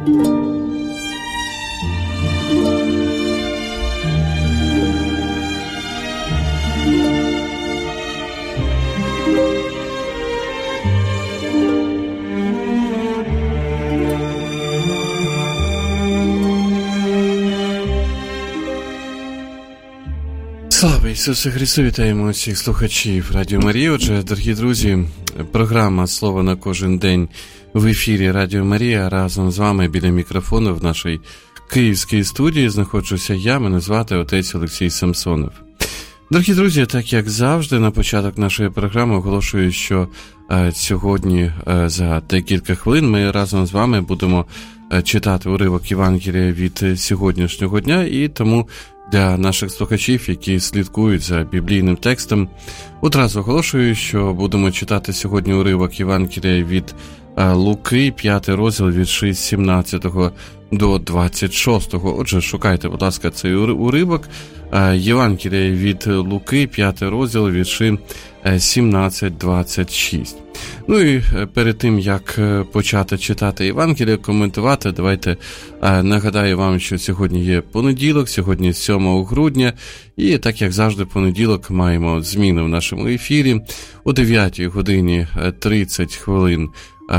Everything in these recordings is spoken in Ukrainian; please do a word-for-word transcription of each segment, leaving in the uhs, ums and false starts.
Слава Ісусу Христу! Вітаємо всіх слухачів Радіо Марія. Отже, дорогі друзі, програма «Слово на кожен день» в ефірі Радіо Марія. Разом з вами біля мікрофону в нашій київській студії знаходжуся я, мене звати отець Олексій Самсонов. Дорогі друзі, так як завжди, на початок нашої програми оголошую, що е, сьогодні е, за декілька хвилин ми разом з вами будемо е, читати уривок Євангелія від сьогоднішнього дня, і тому для наших слухачів, які слідкують за біблійним текстом, одразу оголошую, що будемо читати сьогодні уривок Євангелія від Луки, п'ятий розділ від сімнадцятого до двадцять шостого. Отже, шукайте, будь ласка, цей уривок. Євангелія від Луки, п'ятий розділ від сімнадцять двадцять шість. Ну і перед тим, як почати читати Євангелія, коментувати, давайте нагадаю вам, що сьогодні є понеділок, сьогодні сьомого грудня, і так як завжди понеділок маємо зміни в нашому ефірі. О дев'ятій годині тридцять хвилин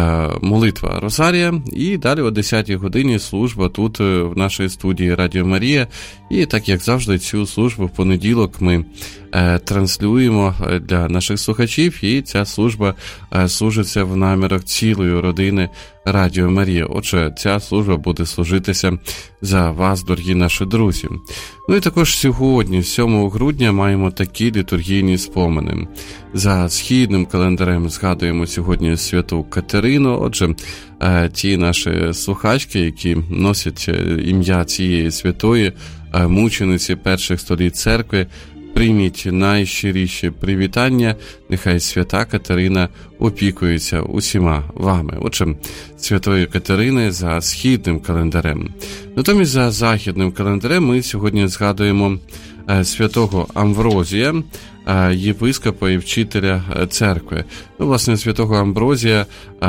молитва Розарія, і далі о десятій годині служба тут в нашій студії Радіо Марія. І так як завжди цю службу в понеділок ми е, транслюємо для наших слухачів, і ця служба е, служиться в намірах цілої родини Радіо Марія. Отже, ця служба буде служитися за вас, дорогі наші друзі. Ну і також сьогодні, сьомого грудня, маємо такі літургійні спомини. За східним календарем згадуємо сьогодні святу Катерину. Отже, е, ті наші слухачки, які носять ім'я цієї святої мучениці перших століть церкви, прийміть найщиріші привітання, нехай свята Катерина опікується усіма вами. Отже, святої Катерини за східним календарем. Натомість за західним календарем ми сьогодні згадуємо святого Амврозія, єпископа і вчителя церкви. Ну, власне, святого Амврозія,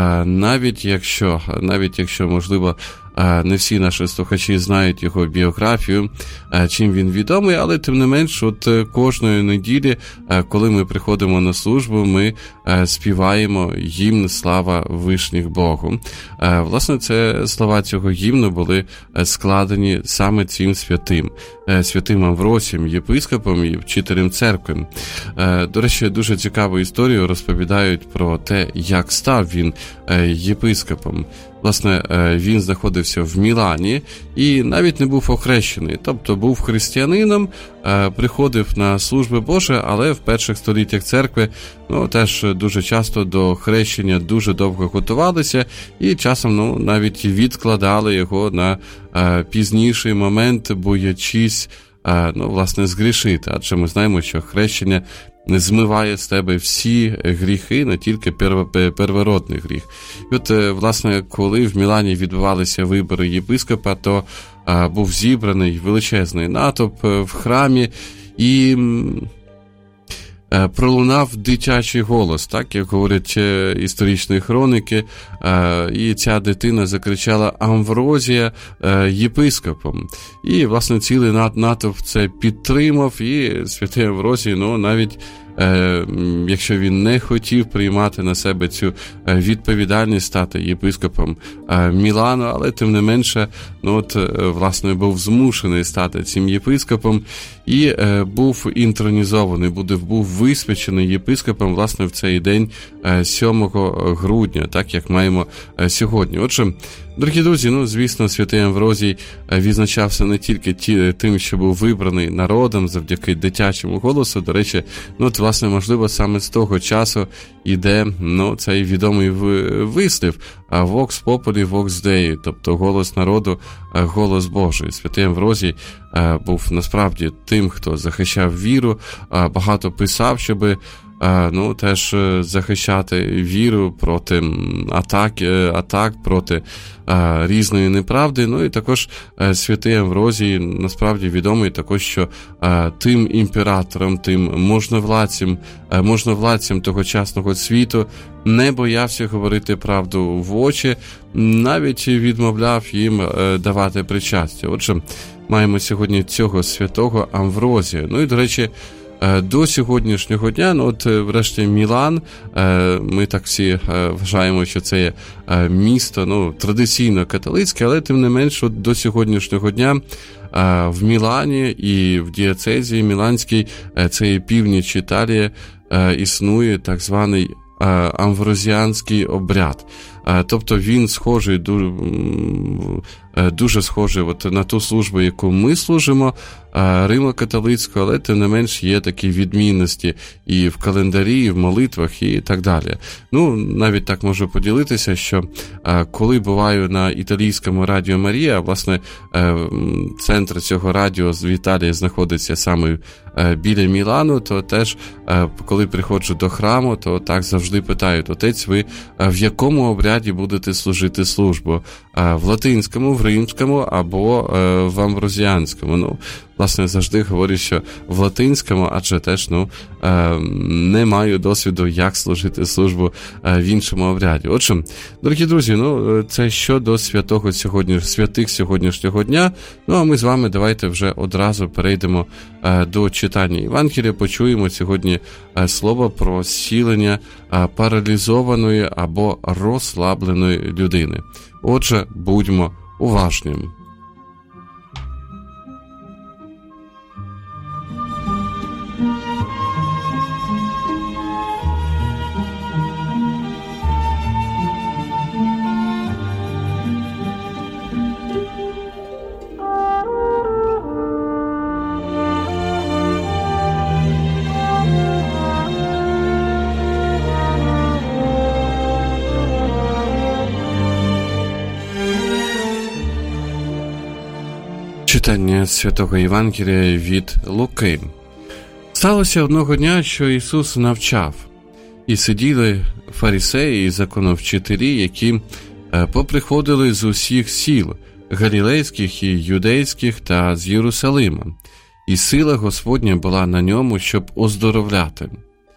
навіть якщо, навіть якщо, можливо, не всі наші слухачі знають його біографію, чим він відомий, але тим не менш, от кожної неділі, коли ми приходимо на службу, ми співаємо гімн «Слава вишніх Богу». Власне, це слова цього гімну були складені саме цим святим, святим Амвросієм, єпископом і вчителем церкви. До речі, дуже цікаву історію розповідають про те, як став він єпископом. Власне, він знаходився в Мілані і навіть не був охрещений, тобто був християнином, приходив на служби Божі, але в перших століттях церкви, ну, теж дуже часто до хрещення дуже довго готувалися і часом, ну, навіть відкладали його на пізніший момент, боячись, ну, власне, згрішити. Адже ми знаємо, що хрещення змиває з тебе всі гріхи, не тільки первородний гріх. І от, власне, коли в Мілані відбувалися вибори єпископа, то а, був зібраний величезний натовп в храмі, і а, пролунав дитячий голос, так, як говорять історичні хроники, а, і ця дитина закричала «Амврозія єпископом». І, власне, цілий натовп це підтримав, і святий Амвросій, ну, навіть Е, якщо він не хотів приймати на себе цю відповідальність стати єпископом е, Мілану, але тим не менше, ну от, власне, був змушений стати цим єпископом і е, був інтронізований, був, був висвячений єпископом, власне, в цей день е, сьомого грудня, так як маємо е, сьогодні. Отже, дорогі друзі, ну, звісно, святий Амврозій відзначався не тільки ті, тим, що був вибраний народом завдяки дитячому голосу. До речі, ну, от, власне, можливо, саме з того часу іде, ну, цей відомий вислів «Vox populi, vox Dei», тобто голос народу, голос Божий. Святий Амврозій був насправді тим, хто захищав віру, багато писав, щоб ну, теж захищати віру проти атак, атак проти різної неправди. Ну і також святий Амвросій насправді відомий також, що тим імператором, тим можновладцям, можновладцям тогочасного світу не боявся говорити правду в очі, навіть відмовляв їм давати причастя. Отже, маємо сьогодні цього святого Амвросія. Ну і, до речі, до сьогоднішнього дня, ну от врешті Мілан, ми так всі вважаємо, що це є місто, ну, традиційно католицьке, але тим не менш, от до сьогоднішнього дня в Мілані і в дієцезії Міланській, це є північ Італії, існує так званий амврозіанський обряд. Тобто він схожий, дуже, дуже схожий от на ту службу, яку ми служимо, римо-католицьку, але тим не менш є такі відмінності і в календарі, і в молитвах, і так далі. Ну, навіть так можу поділитися, що коли буваю на італійському Радіо Марія, власне, центр цього радіо в Італії знаходиться саме біля Мілану, то теж, коли приходжу до храму, то так завжди питають: отець, ви в якому обряді будете служити службу? В латинському, в римському або в амврозіанському? Ну, власне, завжди говорю, що в латинському, адже теж, ну, не маю досвіду, як служити службу в іншому обряді. Отже, дорогі друзі, ну, це щодо святого сьогодні, святих сьогоднішнього дня. Ну, а ми з вами давайте вже одразу перейдемо до читання Євангелія. Почуємо сьогодні слово про зцілення паралізованої або розслабленої людини. Отже, будьмо уважними. Читання Святого Євангелія від Луки. Сталося одного дня, що Ісус навчав, і сиділи фарисеї і законовчителі, які поприходили з усіх сіл галілейських і юдейських та з Єрусалима, і сила Господня була на ньому, щоб оздоровляти.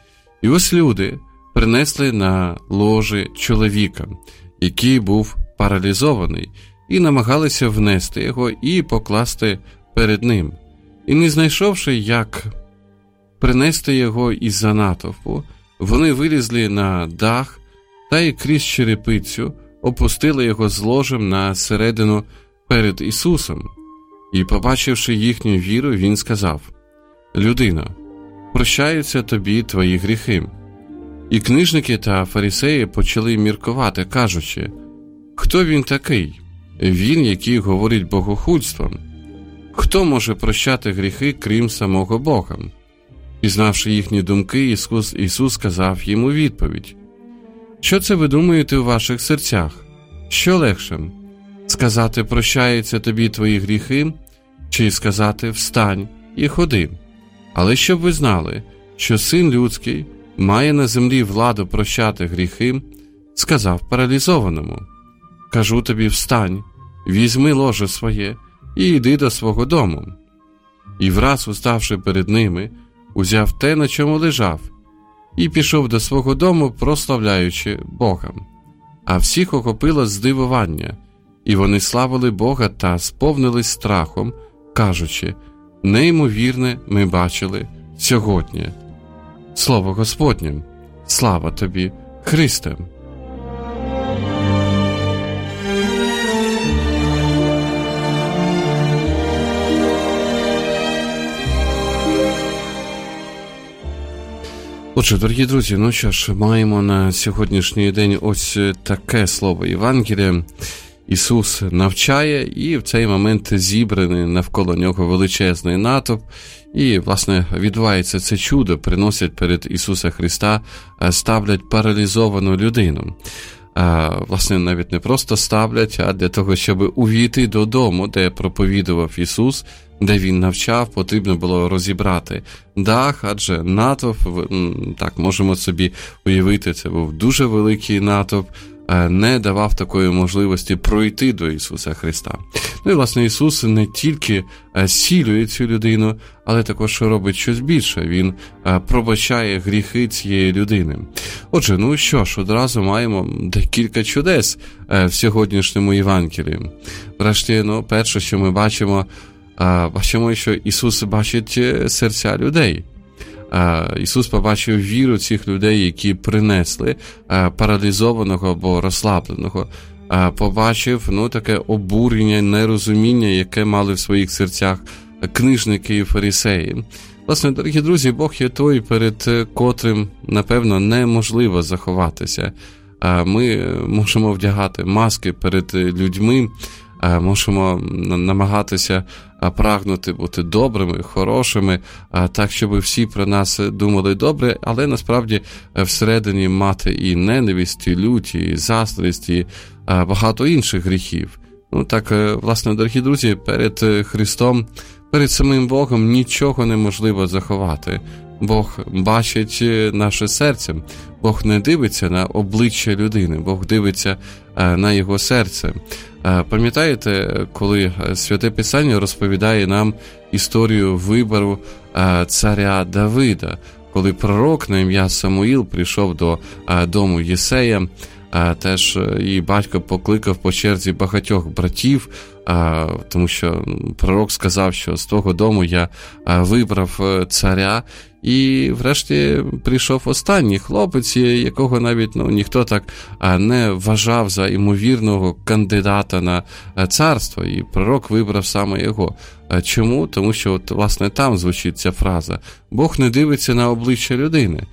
І ось люди принесли на ложі чоловіка, який був паралізований, і намагалися внести його і покласти перед ним. І не знайшовши, як принести його із-за натовпу, вони вилізли на дах та й крізь черепицю опустили його з ложем на середину перед Ісусом. І, побачивши їхню віру, він сказав: «Людино, прощаються тобі твої гріхи». І книжники та фарисеї почали міркувати, кажучи: «Хто він такий? Він, який говорить богохульством. Хто може прощати гріхи, крім самого Бога?» Пізнавши їхні думки, Ісус, Ісус сказав їм у відповідь: «Що це ви думаєте у ваших серцях? Що легше? Сказати: прощаються тобі твої гріхи, чи сказати: встань і ходи? Але щоб ви знали, що Син Людський має на землі владу прощати гріхи, сказав паралізованому: кажу тобі, встань, візьми ложе своє і йди до свого дому. І враз, уставши перед ними, узяв те, на чому лежав, і пішов до свого дому, прославляючи Бога. А всіх охопило здивування, і вони славили Бога та сповнились страхом, кажучи: неймовірне ми бачили сьогодні. Слово Господнє. Слава тобі, Христе! Отже, дорогі друзі, ну що ж, маємо на сьогоднішній день ось таке слово Євангелія. Ісус навчає, і в цей момент зібраний навколо нього величезний натовп, і, власне, відбувається це чудо, приносять перед Ісуса Христа, ставлять паралізовану людину. власне, навіть не просто ставлять, а для того, щоб увійти додому, де проповідував Ісус, де Він навчав, потрібно було розібрати дах, адже натовп, так, можемо собі уявити, це був дуже великий натовп, не давав такої можливості пройти до Ісуса Христа. Ну і, власне, Ісус не тільки зцілює цю людину, але також робить щось більше. Він пробачає гріхи цієї людини. Отже, ну що ж, одразу маємо декілька чудес в сьогоднішньому Євангелії. Врешті, ну, перше, що ми бачимо, бачимо, що Ісус бачить серця людей. Ісус побачив віру цих людей, які принесли паралізованого або розслабленого. Побачив, ну, таке обурення, нерозуміння, яке мали в своїх серцях книжники і фарисеї. Власне, дорогі друзі, Бог є той, перед котрим, напевно, неможливо заховатися. Ми можемо вдягати маски перед людьми, можемо намагатися прагнути бути добрими, хорошими, так, щоб всі про нас думали добре, але насправді всередині мати і ненависть, і лють, і заздрість, і багато інших гріхів. Ну так, власне, дорогі друзі, перед Христом, перед самим Богом нічого неможливо заховати. Бог бачить наше серце. Бог не дивиться на обличчя людини, Бог дивиться на його серце. Пам'ятаєте, коли Святе Писання розповідає нам історію вибору царя Давида, коли пророк на ім'я Самуїл прийшов до дому Єсея, теж і батько покликав по черзі багатьох братів, тому що пророк сказав, що з того дому я вибрав царя, і врешті прийшов останній хлопець, якого навіть ну, ніхто так не вважав за ймовірного кандидата на царство, і пророк вибрав саме його. Чому? Тому що, от, власне, там звучить ця фраза. Бог не дивиться на обличчя людини,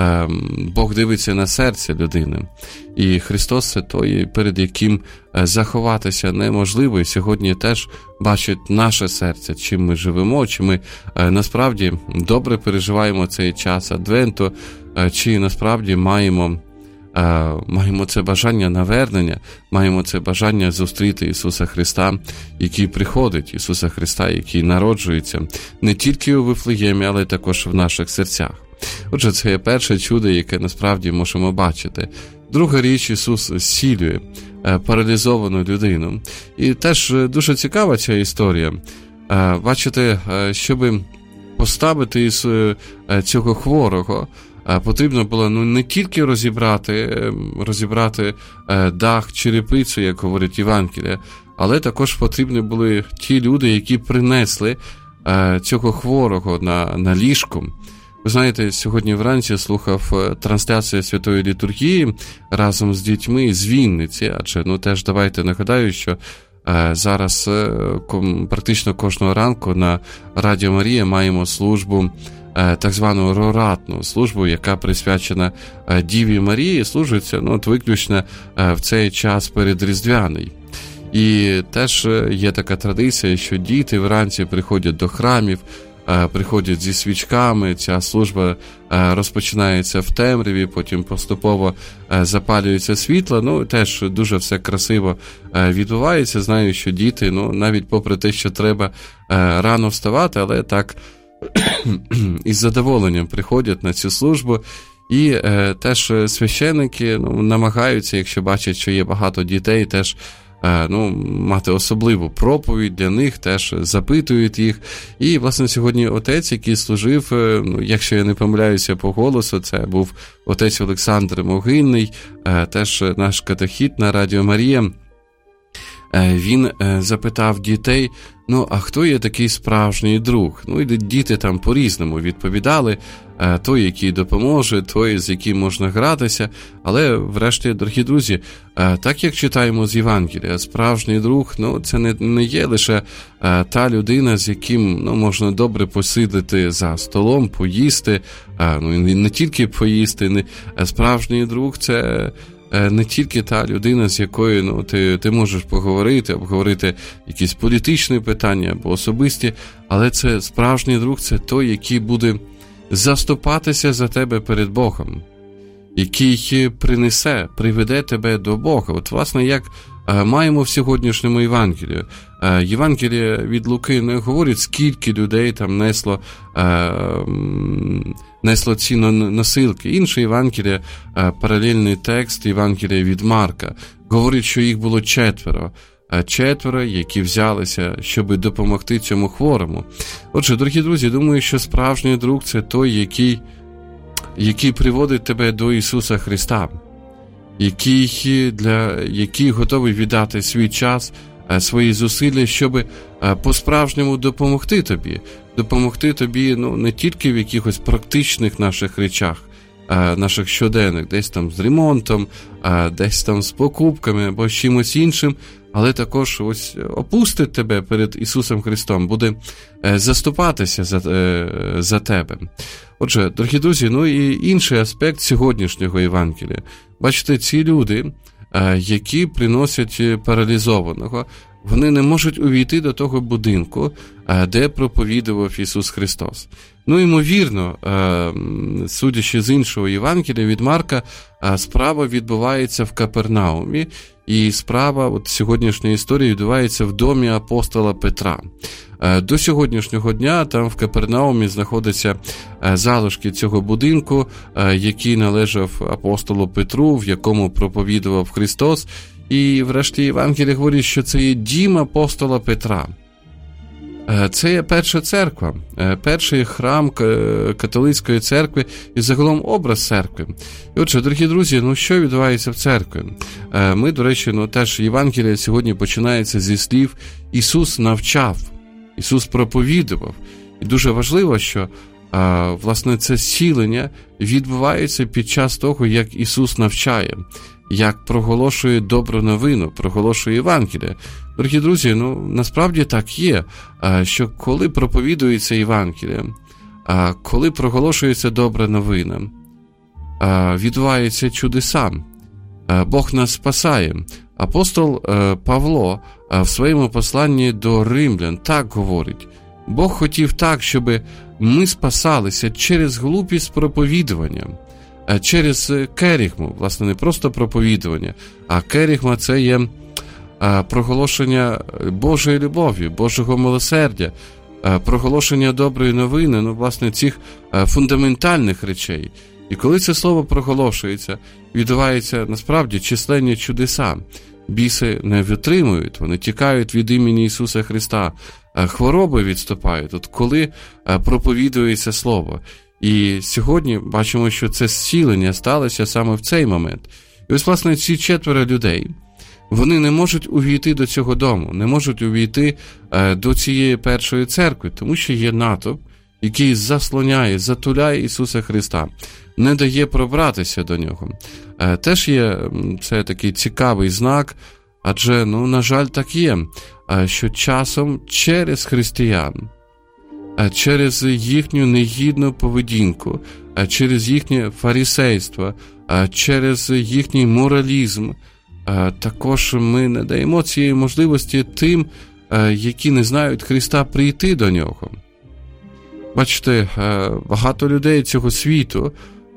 Бог дивиться на серце людини. І Христос – це той, перед яким заховатися неможливо, і сьогодні теж бачить наше серце, чим ми живемо, чи ми насправді добре переживаємо цей час Адвенту, чи насправді маємо, маємо це бажання навернення, маємо це бажання зустріти Ісуса Христа, який приходить, Ісуса Христа, який народжується не тільки у Вифлеємі, але також в наших серцях. Отже, це є перше чудо, яке насправді можемо бачити. Друга річ, Ісус зцілює паралізовану людину. І теж дуже цікава ця історія. Бачите, щоб поставити цього хворого, потрібно було ну, не тільки розібрати, розібрати дах, черепицю, як говорить Євангелія, але також потрібні були ті люди, які принесли цього хворого на, на ліжку. Ви знаєте, сьогодні вранці слухав трансляцію Святої Літургії разом з дітьми з Вінниці, адже, ну, теж давайте нагадаю, що е, зараз е, практично кожного ранку на Радіо Марія маємо службу, е, так звану роратну службу, яка присвячена е, Діві Марії, служиться, ну, от виключно е, в цей час передріздвяний. І теж є така традиція, що діти вранці приходять до храмів, приходять зі свічками, ця служба розпочинається в темряві, потім поступово запалюється світло, ну, теж дуже все красиво відбувається. Знаю, що діти, ну, навіть попри те, що треба рано вставати, але так із задоволенням приходять на цю службу. І е, теж священники ну, намагаються, якщо бачать, що є багато дітей, теж ну, мати особливу проповідь для них, теж запитують їх. І, власне, сьогодні отець, який служив, ну, якщо я не помиляюся по голосу, це був отець Олександр Могильний, теж наш катехіт на Радіо Марія. Він запитав дітей, ну, а хто є такий справжній друг? Ну, і діти там по-різному відповідали, той, який допоможе, той, з яким можна гратися, але, врешті, дорогі друзі, так як читаємо з Євангелія, справжній друг, ну, це не, не є лише та людина, з яким, ну, можна добре посидіти за столом, поїсти, ну, не тільки поїсти, не, справжній друг – це не тільки та людина, з якою ну, ти, ти можеш поговорити, обговорити якісь політичні питання або особисті, але це справжній друг, це той, який буде заступатися за тебе перед Богом. який принесе, приведе тебе до Бога. От, власне, як маємо в сьогоднішньому Євангелії. Євангеліє від Луки не говорить, скільки людей там несло, несло ці носилки. Інше Євангеліє, паралельний текст Євангелія від Марка, говорить, що їх було четверо. Четверо, які взялися, щоб допомогти цьому хворому. Отже, дорогі друзі, думаю, що справжній друг – це той, який, який приводить тебе до Ісуса Христа, який, для, який готовий віддати свій час, свої зусилля, щоб по-справжньому допомогти тобі. Допомогти тобі ну, не тільки в якихось практичних наших речах, наших щоденних, десь там з ремонтом, десь там з покупками або з чимось іншим, але також ось опустить тебе перед Ісусом Христом, буде заступатися за, за тебе. Отже, дорогі друзі, ну і інший аспект сьогоднішнього Євангелія. Бачите, ці люди, які приносять паралізованого, вони не можуть увійти до того будинку, де проповідував Ісус Христос. Ну, ймовірно, судячи з іншого Євангелія від Марка, справа відбувається в Капернаумі, і справа от сьогоднішньої історії відбувається в домі апостола Петра. До сьогоднішнього дня там в Капернаумі знаходяться залишки цього будинку, який належав апостолу Петру, в якому проповідував Христос. І врешті Євангеліє говорить, що це є дім апостола Петра. Це є перша церква, перший храм католицької церкви і загалом образ церкви. І отже, дорогі друзі, ну що відбувається в церкві? Ми, до речі, ну теж Євангеліє сьогодні починається зі слів «Ісус навчав», Ісус проповідував. І дуже важливо, що власне це зцілення відбувається під час того, як Ісус навчає, як проголошує добру новину, проголошує Євангеліє. Дорогі друзі, ну насправді так є, що коли проповідується Євангеліє, коли проголошується добра новина, відбуваються чудеса, Бог нас спасає. Апостол Павло в своєму посланні до римлян так говорить: Бог хотів так, щоб ми спасалися через глупість проповідування, через керігму, власне, не просто проповідування, а керігма – це є проголошення Божої любові, Божого милосердя, проголошення доброї новини, ну, власне, цих фундаментальних речей. І коли це слово проголошується, відбуваються, насправді, численні чудеса. Біси не витримують, вони тікають від імені Ісуса Христа, хвороби відступають, от коли проповідується слово. І сьогодні бачимо, що це зцілення сталося саме в цей момент. І ось, власне, ці четверо людей, вони не можуть увійти до цього дому, не можуть увійти до цієї першої церкви, тому що є натовп, який заслоняє, затуляє Ісуса Христа, не дає пробратися до нього. Теж є це такий цікавий знак, адже, ну, на жаль, так є, що часом через християн, через їхню негідну поведінку, через їхнє фарисейство, через їхній моралізм, також ми не даємо цієї можливості тим, які не знають Христа, прийти до нього. Бачите, багато людей цього світу,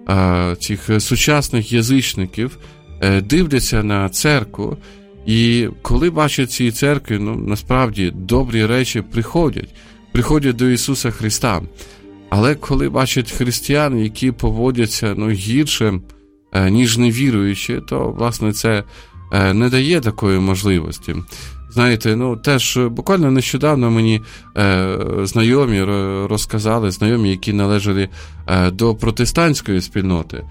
цих сучасних язичників, дивляться на церкву, і коли бачать ці церкви, ну, насправді, добрі речі приходять, приходять до Ісуса Христа. Але коли бачать християн, які поводяться, ну, гірше, ніж невіруючі, то, власне, це не дає такої можливості. Знаєте, ну, теж буквально нещодавно мені е, знайомі розказали, знайомі, які належали е, до протестантської спільноти,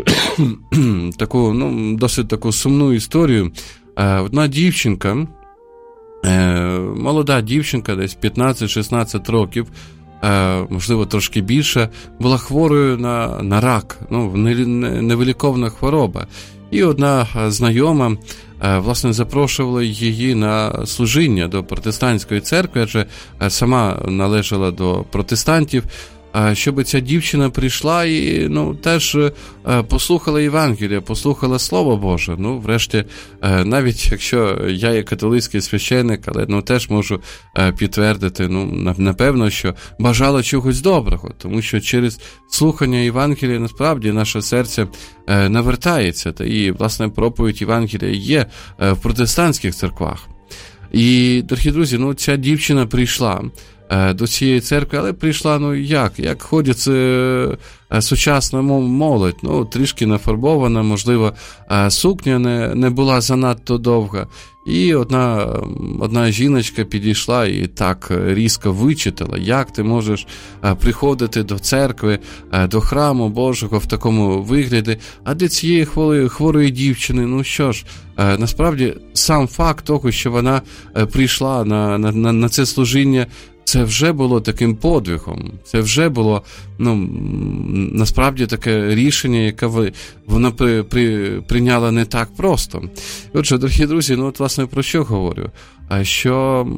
таку, ну, досить таку сумну історію. Е, одна дівчинка, е, молода дівчинка, десь п'ятнадцять-шістнадцять років, е, можливо, трошки більше, була хворою на, на рак, ну, невиліковна хвороба. І одна знайома, власне, запрошувала її на служіння до протестантської церкви, адже сама належала до протестантів. щоб ця дівчина прийшла і, ну, теж послухала Євангелія, послухала Слово Боже. Ну, врешті, навіть якщо я є католицький священник, але, ну, теж можу підтвердити, ну, напевно, що бажала чогось доброго, тому що через слухання Євангелія, насправді, наше серце навертається, та і, власне, проповідь Євангелія є в протестантських церквах. І, дорогі друзі, ну, ця дівчина прийшла до цієї церкви, але прийшла, ну, як? Як ходить е, сучасна молодь, ну, трішки нафарбована, можливо, сукня не, не була занадто довга. І одна, одна жіночка підійшла і так різко вичитала, як ти можеш приходити до церкви, до храму Божого в такому вигляді, а для цієї хворої, хворої дівчини, ну що ж, насправді сам факт того, що вона прийшла на, на, на це служіння, це вже було таким подвигом, це вже було, ну, насправді таке рішення, яке вона при, при, прийняла не так просто. Отже, дорогі друзі, ну от, власне, про що говорю? Що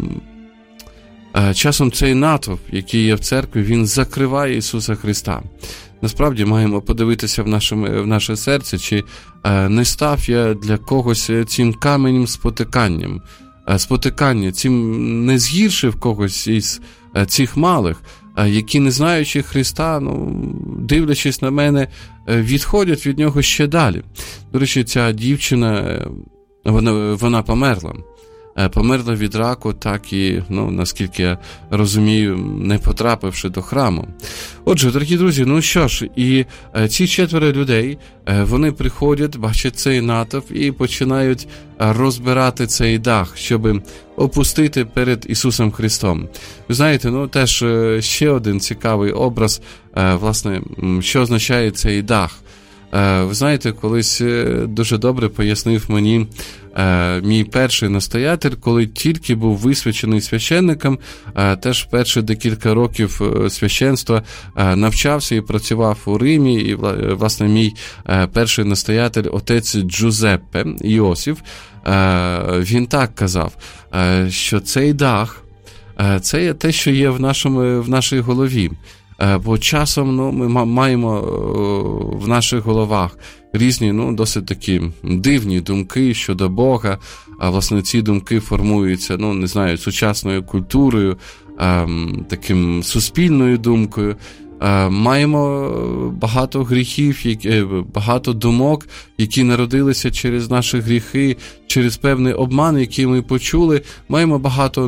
часом цей натовп, який є в церкві, він закриває Ісуса Христа. Насправді, маємо подивитися в, нашому, в наше серце, чи не став я для когось цим каменем спотиканням, спотикання, цим не згіршив когось із цих малих, які, не знаючи Христа, ну, дивлячись на мене, відходять від нього ще далі. До речі, ця дівчина, вона, вона померла. Померла від раку, так і, ну, наскільки я розумію, не потрапивши до храму. Отже, дорогі друзі, ну що ж, і ці четверо людей, вони приходять, бачать цей натовп і починають розбирати цей дах, щоб опустити перед Ісусом Христом. Ви знаєте, ну, теж ще один цікавий образ, власне, що означає цей дах. Ви знаєте, колись дуже добре пояснив мені мій перший настоятель, коли тільки був висвячений священником, теж перші декілька років священства навчався і працював у Римі, і, власне, мій перший настоятель, отець Джузеппе Іосиф, він так казав, що цей дах, це є те, що є в, нашому, в нашій голові. Бо часом, ну, ми маємо в наших головах різні, ну, досить такі дивні думки щодо Бога, а, власне, ці думки формуються, ну, не знаю, сучасною культурою, таким суспільною думкою. Маємо багато гріхів, багато думок, які народилися через наші гріхи, через певний обман, який ми почули. Маємо багато,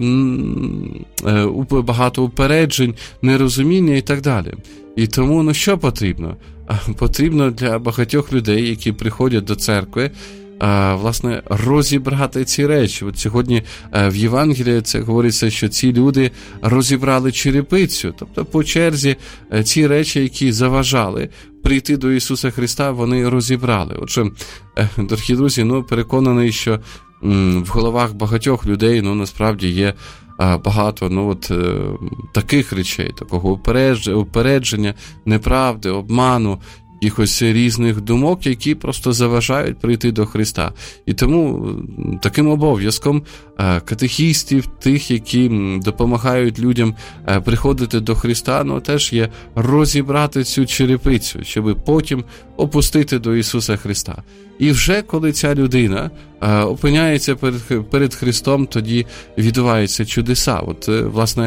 багато упереджень, нерозуміння і так далі. І тому, ну, що потрібно? Потрібно для багатьох людей, які приходять до церкви, власне, розібрати ці речі. От сьогодні в Євангелії це говориться, що ці люди розібрали черепицю. Тобто по черзі ці речі, які заважали прийти до Ісуса Христа, вони розібрали. Отже, дорогі друзі, ну, переконаний, що в головах багатьох людей, ну, насправді є багато, ну, от таких речей, такого упередження, неправди, обману, якихось різних думок, які просто заважають прийти до Христа. І тому таким обов'язком катехістів, тих, які допомагають людям приходити до Христа, ну, теж є розібрати цю черепицю, щоб потім опустити до Ісуса Христа. І вже коли ця людина опиняється перед, перед Христом, тоді відбуваються чудеса. От, власне,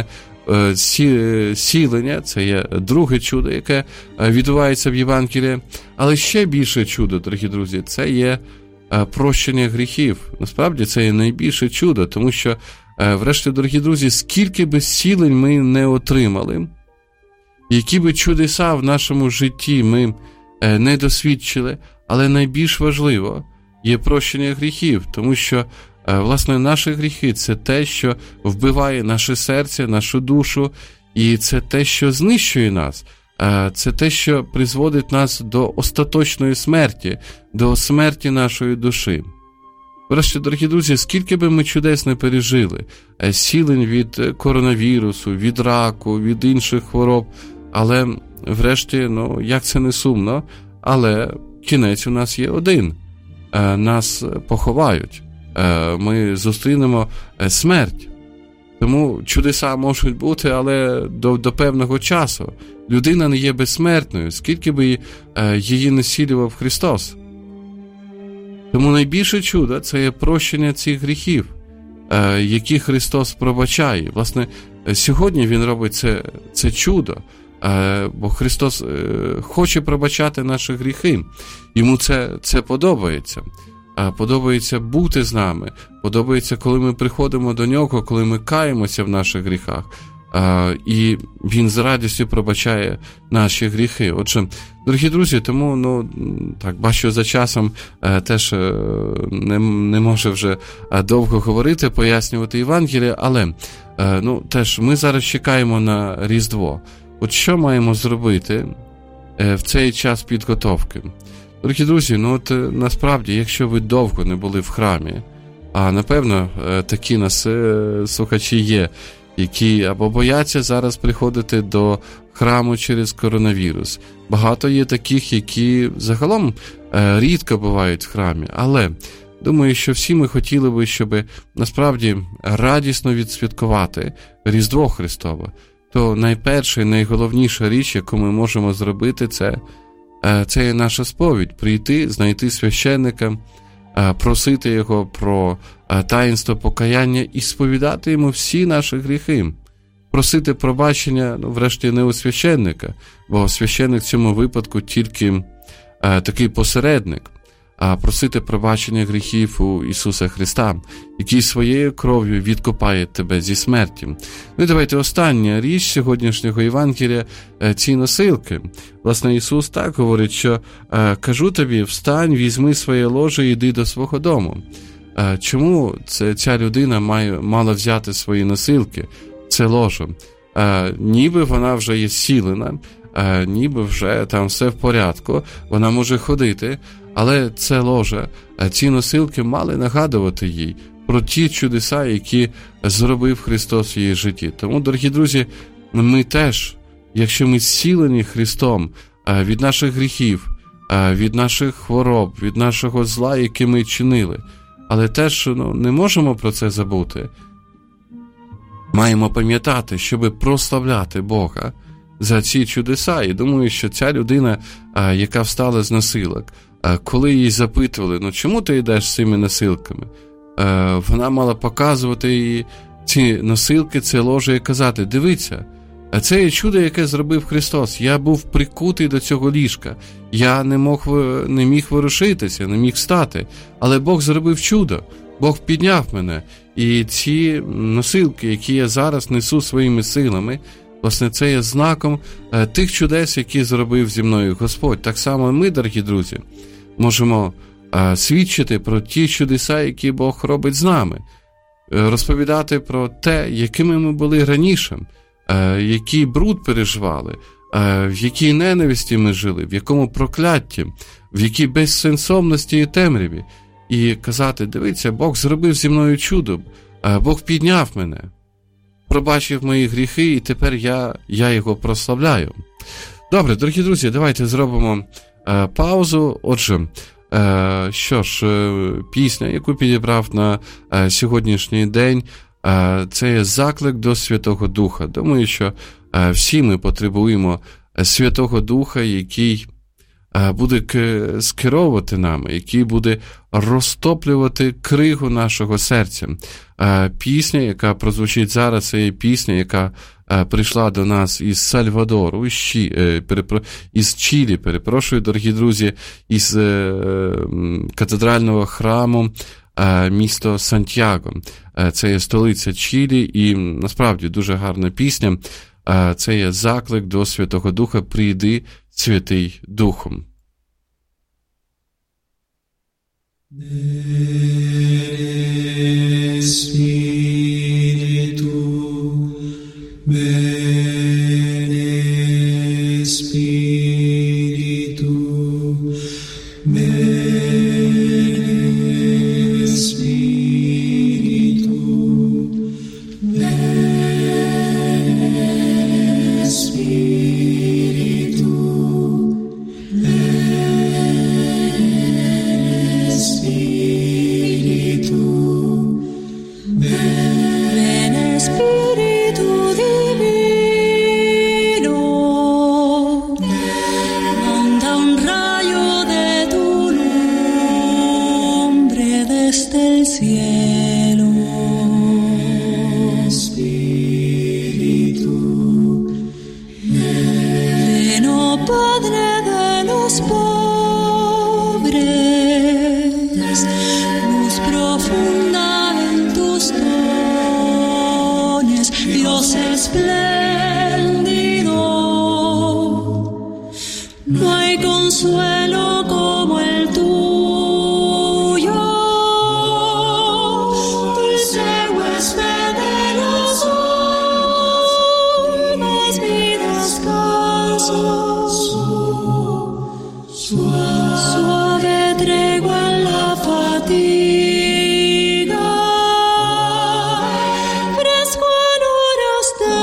сілення, це є друге чудо, яке відбувається в Євангелії, але ще більше чудо, дорогі друзі, це є прощення гріхів. Насправді, це є найбільше чудо, тому що, врешті, дорогі друзі, скільки би зцілень ми не отримали, які би чудеса в нашому житті ми не досвідчили, але найбільш важливо є прощення гріхів, тому що, власне, наші гріхи – це те, що вбиває наше серце, нашу душу, і це те, що знищує нас. Це те, що призводить нас до остаточної смерті, до смерті нашої душі. Врешті, дорогі друзі, скільки би ми чудес не пережили, зцілень від коронавірусу, від раку, від інших хвороб, але, врешті, ну, як це не сумно, але кінець у нас є один. Нас поховають. Ми зустрінемо смерть. Тому чудеса можуть бути, але до, до певного часу. Людина не є безсмертною, скільки би її не зцілював Христос. Тому найбільше чудо – це є прощення цих гріхів, які Христос пробачає. Власне, сьогодні Він робить це, це чудо, бо Христос хоче пробачати наші гріхи. Йому це, це подобається. Подобається бути з нами, подобається, коли ми приходимо до Нього, коли ми каємося в наших гріхах, і Він з радістю пробачає наші гріхи. Отже, дорогі друзі, тому, ну, так, бачу, за часом теж не, не можу вже довго говорити, пояснювати Євангеліє, але, ну, теж ми зараз чекаємо на Різдво. От що маємо зробити в цей час підготовки? Дорогі друзі, ну от насправді, якщо ви довго не були в храмі, а напевно такі нас слухачі є, які або бояться зараз приходити до храму через коронавірус. Багато є таких, які загалом рідко бувають в храмі, але думаю, що всі ми хотіли би, щоб насправді радісно відсвяткувати Різдво Христове. То найперша і найголовніша річ, яку ми можемо зробити, це Це є наша сповідь – прийти, знайти священника, просити його про таїнство покаяння і сповідати йому всі наші гріхи. Просити пробачення, ну, врешті, не у священника, бо священник в цьому випадку тільки такий посередник, а просити пробачення гріхів у Ісуса Христа, який своєю кров'ю відкупає тебе зі смерті. Ну і давайте остання річ сьогоднішнього Євангелія – ці носилки. Власне, Ісус так говорить, що «кажу тобі, встань, візьми своє ложе і йди до свого дому». Чому це, ця людина має, мала взяти свої носилки, це ложе? Ніби вона вже є зцілена, ніби вже там все в порядку, вона може ходити, але це ложе, ці носилки мали нагадувати їй про ті чудеса, які зробив Христос в її житті. Тому, дорогі друзі, ми теж, якщо ми зцілені Христом від наших гріхів, від наших хвороб, від нашого зла, яке ми чинили, але теж, ну, не можемо про це забути. Маємо пам'ятати, щоб прославляти Бога за ці чудеса. І думаю, що ця людина, яка встала з носилок, коли їй запитували, ну чому ти йдеш з цими носилками, вона мала показувати їй ці носилки, це ложе і казати, дивіться, це є чудо, яке зробив Христос. Я був прикутий до цього ліжка, я не, мог, не міг ворушитися, не міг встати, але Бог зробив чудо, Бог підняв мене. І ці носилки, які я зараз несу своїми силами, власне, це є знаком тих чудес, які зробив зі мною Господь. Так само ми, дорогі друзі, можемо свідчити про ті чудеса, які Бог робить з нами, розповідати про те, якими ми були раніше, який бруд переживали, в якій ненависті ми жили, в якому проклятті, в якій безсенсовності і темряві. І казати, дивіться, Бог зробив зі мною чудо, Бог підняв мене, пробачив мої гріхи, і тепер я, я його прославляю. Добре, дорогі друзі, давайте зробимо е, паузу. Отже, е, що ж, е, пісня, яку підібрав на е, сьогоднішній день, е, це є заклик до Святого Духа. Думаю, що е, всі ми потребуємо Святого Духа, який е, буде к- скеровувати нами, який буде розтоплювати кригу нашого серця. Е, пісня, яка прозвучить зараз, це є пісня, яка е, прийшла до нас із Сальвадору, із, Чі, е, перепро, із Чилі, перепрошую, дорогі друзі, із е, катедрального храму е, місто Сантьяго. Е, це є столиця Чилі, і насправді дуже гарна пісня. Е, це є заклик до Святого Духа «Прийди, Святий Духом». Espíritu, ven Espíritu, ven Espíritu, ven Espíritu, ven Espíritu. espléndido. No hay consuelo como el tuyo, dulce huésped de los almas, mi descanso, suave tregua en la fatiga, fresco en horas de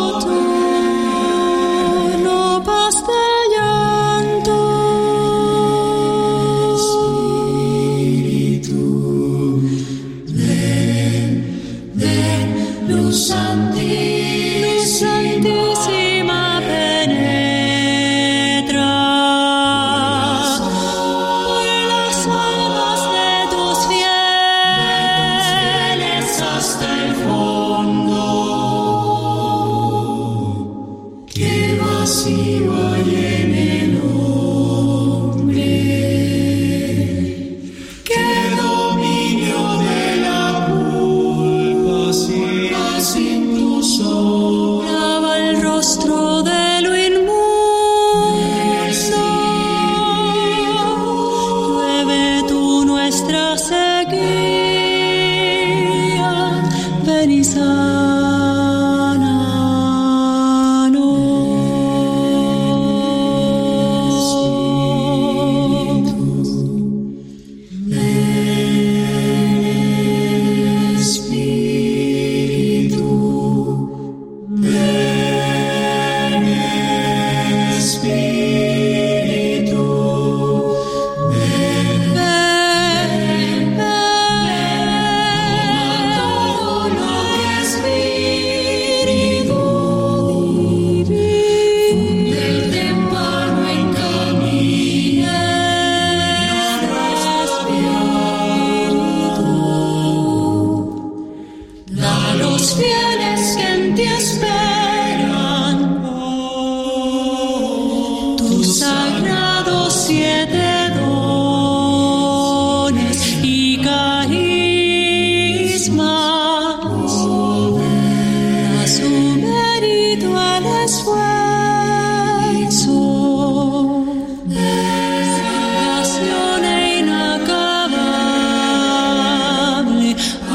botono, paz del llanto. Espíritu, ven, ven, luz santísima, luz santísima, penetra por las almas de tus fieles hasta el fondo. Qué vacío hay en el hombre, qué dominio de la culpa sin tu sombra. Lava el rostro de lo inmundo, llueve tú nuestra sequía, ven y sánanos. Espíritu, ven, Espíritu, ven, ven, ven, todo lo que Espíritu divino, del tempano encamina Espíritu. Da a los fieles que en ti esperan tus sagrados siete dones y carismas. A su mérito el esfuerzo, salvación e inacabable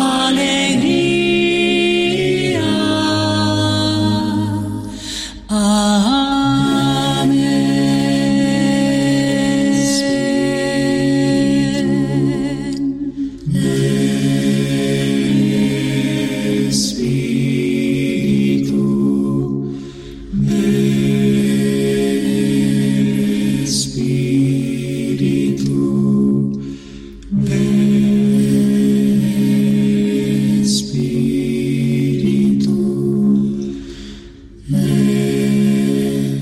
alegría. Amén. Espíritu, ven, Espíritu, ven, Espíritu, ven,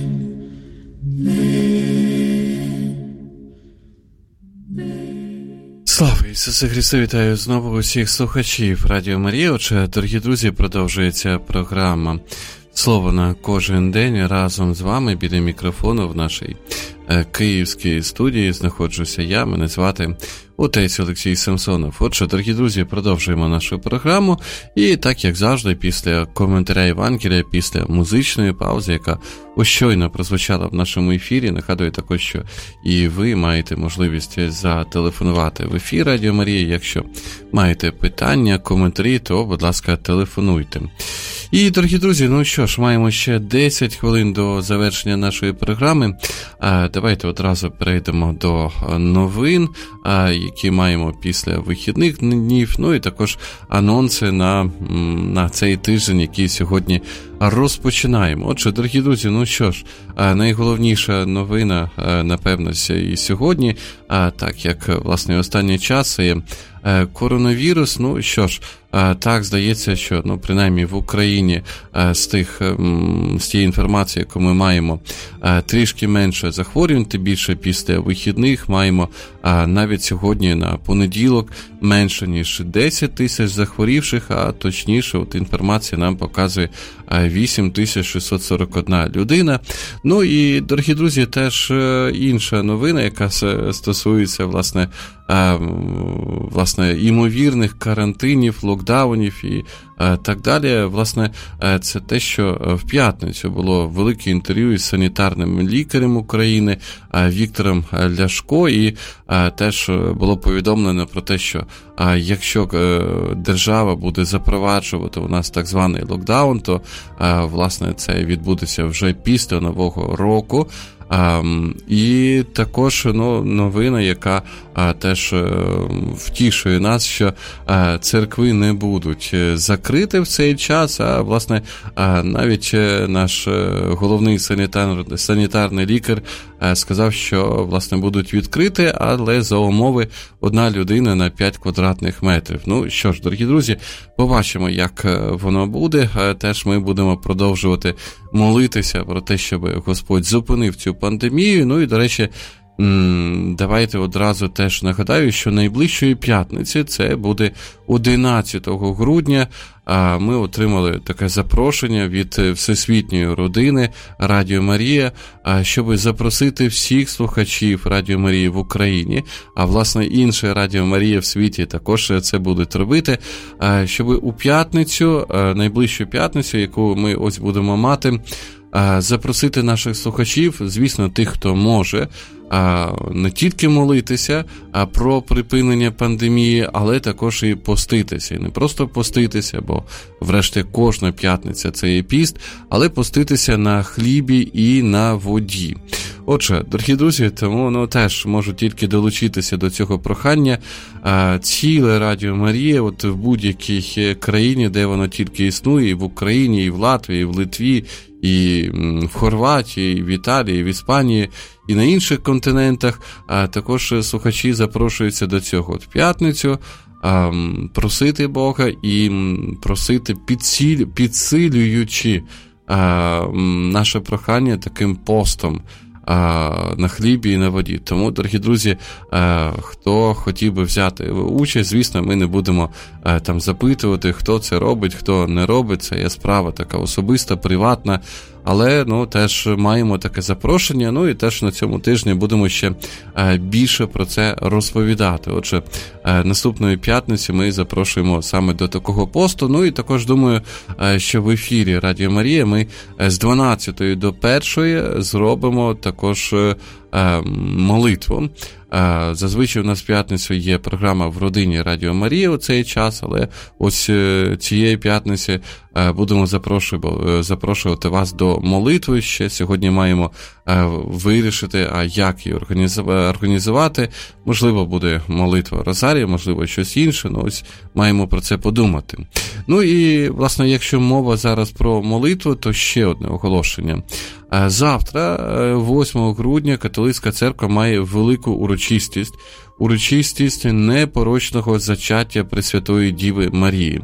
ven. Слава Ісусу Христу! Вітаю знову усіх слухачів Радіо Марія. Отже, дорогі друзі, продовжується програма «Слово на кожен день». Разом з вами біля мікрофону в нашій е, київській студії знаходжуся я, мене звати отець Олексій Самсонов. Отже, дорогі друзі, продовжуємо нашу програму. І так, як завжди, після коментаря Євангелія, після музичної паузи, яка ось щойно прозвучала в нашому ефірі, нагадую також, що і ви маєте можливість зателефонувати в ефір Радіо Марія. Якщо маєте питання, коментарі, то, будь ласка, телефонуйте. І, дорогі друзі, ну що ж, маємо ще десять хвилин до завершення нашої програми. А, давайте одразу перейдемо до новин, а, які маємо після вихідних днів, ну і також анонси на, на цей тиждень, який сьогодні розпочинаємо. Отже, дорогі друзі, ну що ж, найголовніша новина, напевно, і сьогодні, так як, власне, останній час, це коронавірус. Ну що ж, так, здається, що, ну, принаймні в Україні з тих, з тієї інформації, яку ми маємо, трішки менше захворювань, тим більше після вихідних маємо навіть сьогодні на понеділок менше, ніж десять тисяч захворівших, а точніше, от інформація нам показує вісім тисяч шістсот сорок одна людина. Ну і, дорогі друзі, теж інша новина, яка стосується, власне, власне, імовірних карантинів, локдаунів і так далі. Власне, це те, що в п'ятницю було велике інтерв'ю із санітарним лікарем України Віктором Ляшко, і теж було повідомлено про те, що якщо держава буде запроваджувати у нас так званий локдаун, то, власне, це відбудеться вже після Нового року. Um, і також ну, новина, яка а, теж а, втішує нас, що а, церкви не будуть закриті в цей час, а власне а, навіть наш головний санітар, санітарний лікар а, сказав, що власне будуть відкриті, але за умови одна людина на п'ять квадратних метрів. Ну що ж, дорогі друзі, побачимо, як воно буде. А, теж ми будемо продовжувати молитися про те, щоб Господь зупинив цю пандемію. Ну і, до речі, давайте одразу теж нагадаю, що найближчої п'ятниці, це буде одинадцятого грудня, ми отримали таке запрошення від Всесвітньої родини Радіо Марія, щоб запросити всіх слухачів Радіо Марії в Україні, а власне інші Радіо Марія в світі також це будуть робити, щоб у п'ятницю, найближчу п'ятницю, яку ми ось будемо мати, запросити наших слухачів, звісно, тих, хто може, не тільки молитися про припинення пандемії, але також і поститися. І не просто поститися, бо врешті кожна п'ятниця це є піст, але поститися на хлібі і на воді. Отже, дорогі друзі, тому ну, теж можу тільки долучитися до цього прохання. Ціле Радіо Марія, от в будь-якій країні, де воно тільки існує, і в Україні, і в Латвії, і в Литві, і в Хорватії, і в Італії, і в Іспанії, і на інших континентах, а також слухачі запрошуються до цього от в п'ятницю, а, просити Бога і просити, підсиль, підсилюючи а, наше прохання таким постом на хлібі і на воді. Тому, дорогі друзі, хто хотів би взяти участь, звісно, ми не будемо там запитувати, хто це робить, хто не робить. Це є справа така особиста, приватна, але ну, теж маємо таке запрошення, ну і теж на цьому тижні будемо ще більше про це розповідати. Отже, наступної п'ятниці ми запрошуємо саме до такого посту, ну і також думаю, що в ефірі Радіо Марія ми з дванадцятої до першої зробимо також молитву. Зазвичай у нас в п'ятницю є програма в родині Радіо Марія у цей час, але ось цієї п'ятниці будемо запрошувати вас до молитви. Ще сьогодні маємо вирішити, а як її організувати. Можливо, буде молитва Розарія, можливо, щось інше, ну ось маємо про це подумати. Ну і, власне, якщо мова зараз про молитву, то ще одне оголошення. Завтра, восьмого грудня, католицька церква має велику урочистість, урочистість непорочного зачаття Пресвятої Діви Марії.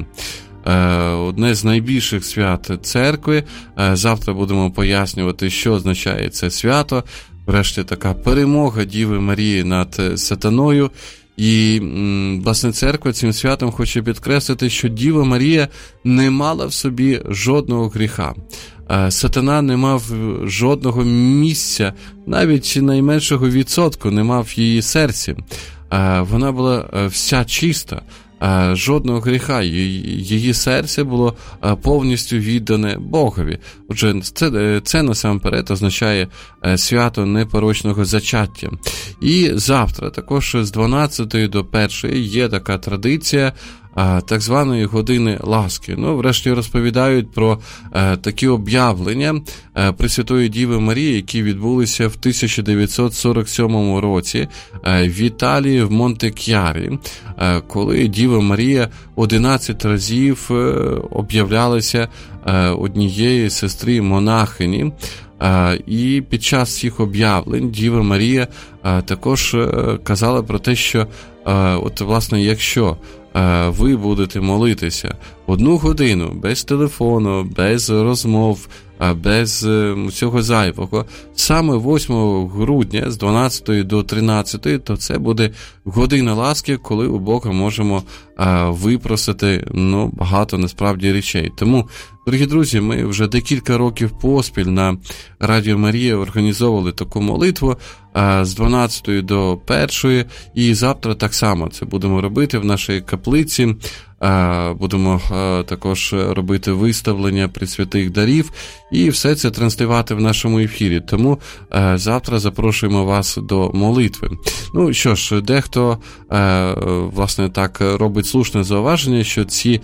Одне з найбільших свят церкви. Завтра будемо пояснювати, що означає це свято. Врешті така перемога Діви Марії над сатаною. І, власне, церква цим святом хоче підкреслити, що Діва Марія не мала в собі жодного гріха. Сатана не мав жодного місця, навіть найменшого відсотку не мав в її серці. Вона була вся чиста, жодного гріха. Її серце було повністю віддане Богові. Отже, це, це насамперед означає свято непорочного зачаття. І завтра також з дванадцятої до першої є така традиція так званої години ласки. Ну, врешті розповідають про е, такі об'явлення е, Пресвятої Діви Марії, які відбулися в тисяча дев'ятсот сорок сьомому році е, в Італії, в Монте-К'ярі, е, коли Діва Марія одинадцять разів е, об'являлася е, однієї сестри монахині. Uh, і під час цих об'явлень Діва Марія uh, також uh, казала про те, що uh, от, власне, якщо uh, ви будете молитися одну годину без телефону, без розмов, uh, без uh, цього зайвого, саме восьмого грудня з дванадцятої до тринадцятої, то це буде година ласки, коли у Бога можемо uh, випросити ну, багато насправді речей. Тому, дорогі друзі, ми вже декілька років поспіль на Радіо Марія організовували таку молитву. з дванадцятої до першої, і завтра так само це будемо робити в нашій каплиці. Будемо також робити виставлення пресвятих дарів, і все це транслювати в нашому ефірі. Тому завтра запрошуємо вас до молитви. Ну що ж, дехто, власне, так робить слушне зауваження, що ці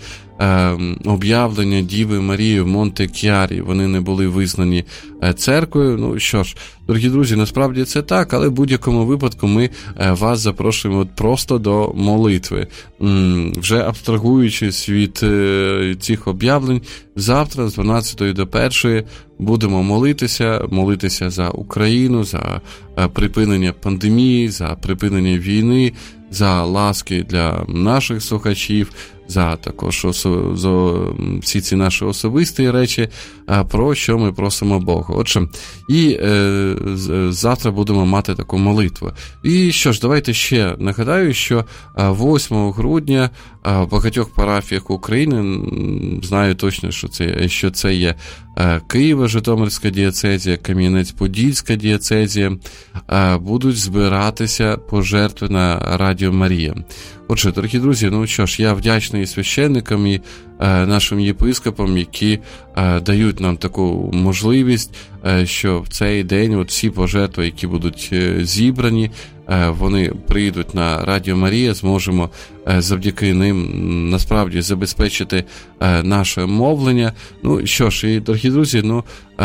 об'явлення Діви Марії в Монте-К'ярі, вони не були визнані церквою. Ну що ж, дорогі друзі, насправді це так, але в будь-якому випадку ми вас запрошуємо просто до молитви. Вже абстрагуючись від цих об'явлень, завтра з дванадцятої до першої будемо молитися, молитися за Україну, за припинення пандемії, за припинення війни, за ласки для наших слухачів, за також осо... за всі ці наші особисті речі, про що ми просимо Бога. Отже, і е, завтра будемо мати таку молитву. І що ж, давайте ще нагадаю, що восьмого грудня в багатьох парафіях України, знаю точно, що це, що це є Києво-Житомирська дієцезія, Кам'янець-Подільська дієцезія, будуть збиратися пожертви на Радіо Марія. Отже, дорогі друзі, ну що ж, я вдячний священникам і е, нашим єпископам, які е, дають нам таку можливість, е, що в цей день от всі пожертви, які будуть е, зібрані, е, вони прийдуть на Радіо Марія, зможемо е, завдяки ним насправді забезпечити е, наше мовлення. Ну що ж, і, дорогі друзі, ну е,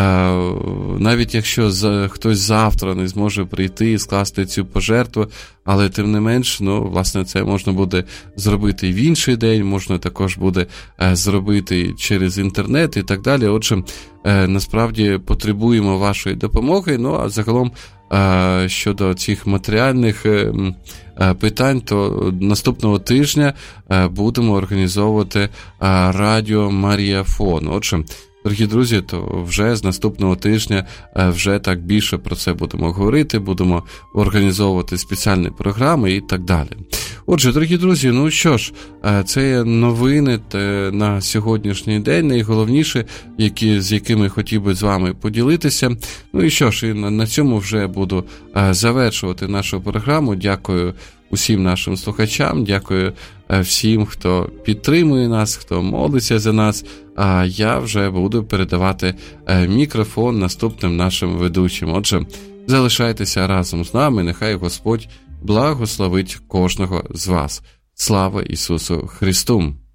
навіть якщо за, хтось завтра не зможе прийти і скласти цю пожертву, але тим не менш, ну, власне, це можна буде зробити в інший день, можна також буде е, зробити через інтернет і так далі. Отже, е, насправді потребуємо вашої допомоги. Ну, а загалом е, щодо цих матеріальних е, е, питань, то наступного тижня е, будемо організовувати е, Радіо Маріафон. Отже, дорогі друзі, то вже з наступного тижня вже так більше про це будемо говорити, будемо організовувати спеціальні програми і так далі. Отже, дорогі друзі, ну що ж, це новини на сьогоднішній день, найголовніше, які, з якими хотів би з вами поділитися. Ну і що ж, і на цьому вже буду завершувати нашу програму. Дякую усім нашим слухачам, дякую всім, хто підтримує нас, хто молиться за нас, а я вже буду передавати мікрофон наступним нашим ведучим. Отже, залишайтеся разом з нами, нехай Господь благословить кожного з вас. Слава Ісусу Христу!